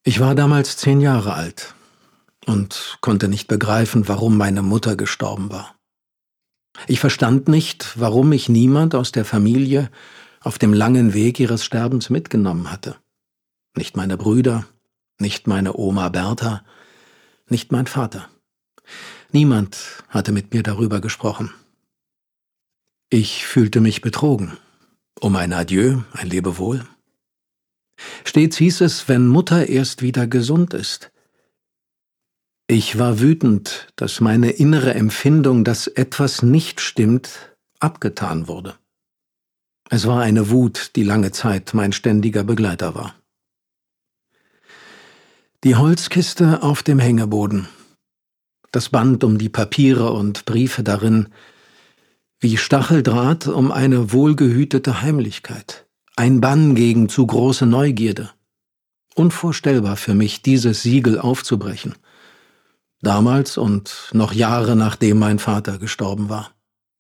Ich war damals 10 Jahre alt und konnte nicht begreifen, warum meine Mutter gestorben war. Ich verstand nicht, warum mich niemand aus der Familie auf dem langen Weg ihres Sterbens mitgenommen hatte. Nicht meine Brüder, nicht meine Oma Bertha, nicht mein Vater. Niemand hatte mit mir darüber gesprochen. Ich fühlte mich betrogen. Um ein Adieu, ein Lebewohl. Stets hieß es, wenn Mutter erst wieder gesund ist. Ich war wütend, dass meine innere Empfindung, dass etwas nicht stimmt, abgetan wurde. Es war eine Wut, die lange Zeit mein ständiger Begleiter war. Die Holzkiste auf dem Hängeboden, das Band um die Papiere und Briefe darin, wie Stacheldraht um eine wohlgehütete Heimlichkeit, ein Bann gegen zu große Neugierde. Unvorstellbar für mich, dieses Siegel aufzubrechen. Damals und noch Jahre nachdem mein Vater gestorben war.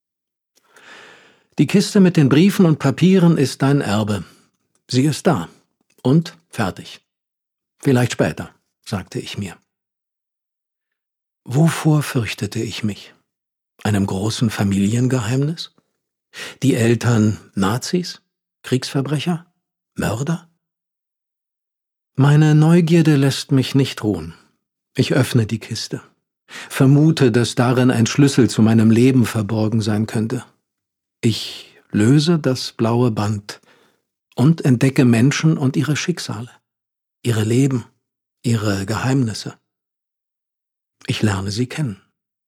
Die Kiste mit den Briefen und Papieren ist dein Erbe. Sie ist da. Und fertig. Vielleicht später, sagte ich mir. Wovor fürchtete ich mich? Einem großen Familiengeheimnis? Die Eltern Nazis? Kriegsverbrecher? Mörder? Meine Neugierde lässt mich nicht ruhen. Ich öffne die Kiste. Vermute, dass darin ein Schlüssel zu meinem Leben verborgen sein könnte. Ich löse das blaue Band und entdecke Menschen und ihre Schicksale, ihre Leben, ihre Geheimnisse. Ich lerne sie kennen.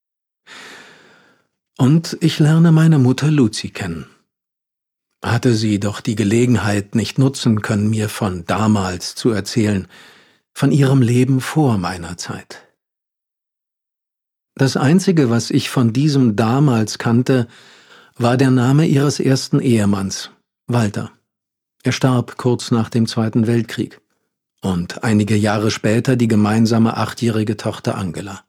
Und ich lerne meine Mutter Luzi kennen. Hatte sie doch die Gelegenheit nicht nutzen können, mir von damals zu erzählen, von ihrem Leben vor meiner Zeit. Das Einzige, was ich von diesem damals kannte, war der Name ihres ersten Ehemanns, Walter. Er starb kurz nach dem Zweiten Weltkrieg und einige Jahre später die gemeinsame 8-jährige Tochter Angela.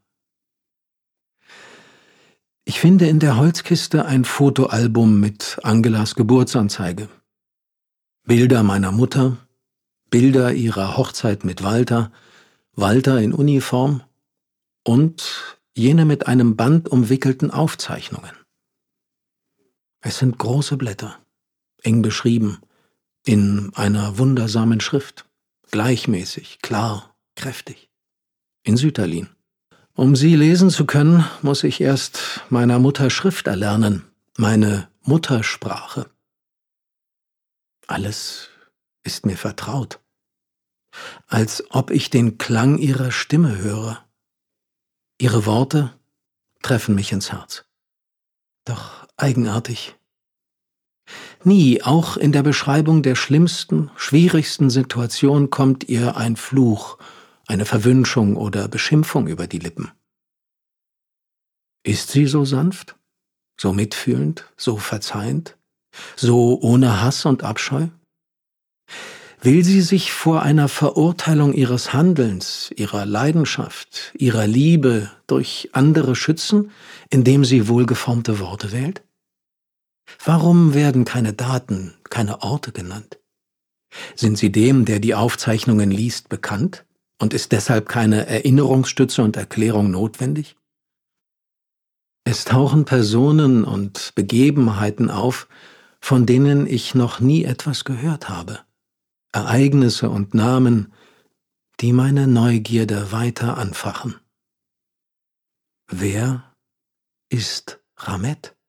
Ich finde in der Holzkiste ein Fotoalbum mit Angelas Geburtsanzeige. Bilder meiner Mutter, Bilder ihrer Hochzeit mit Walter, Walter in Uniform und jene mit einem Band umwickelten Aufzeichnungen. Es sind große Blätter, eng beschrieben, in einer wundersamen Schrift, gleichmäßig, klar, kräftig, in Sütterlin. Um sie lesen zu können, muss ich erst meiner Mutter Schrift erlernen, meine Muttersprache. Alles ist mir vertraut, als ob ich den Klang ihrer Stimme höre. Ihre Worte treffen mich ins Herz. Doch eigenartig. Nie, auch in der Beschreibung der schlimmsten, schwierigsten Situation kommt ihr ein Fluch, eine Verwünschung oder Beschimpfung über die Lippen. Ist sie so sanft, so mitfühlend, so verzeihend, so ohne Hass und Abscheu? Will sie sich vor einer Verurteilung ihres Handelns, ihrer Leidenschaft, ihrer Liebe durch andere schützen, indem sie wohlgeformte Worte wählt? Warum werden keine Daten, keine Orte genannt? Sind sie dem, der die Aufzeichnungen liest, bekannt und ist deshalb keine Erinnerungsstütze und Erklärung notwendig? Es tauchen Personen und Begebenheiten auf, von denen ich noch nie etwas gehört habe. Ereignisse und Namen, die meine Neugierde weiter anfachen. Wer ist Ramet?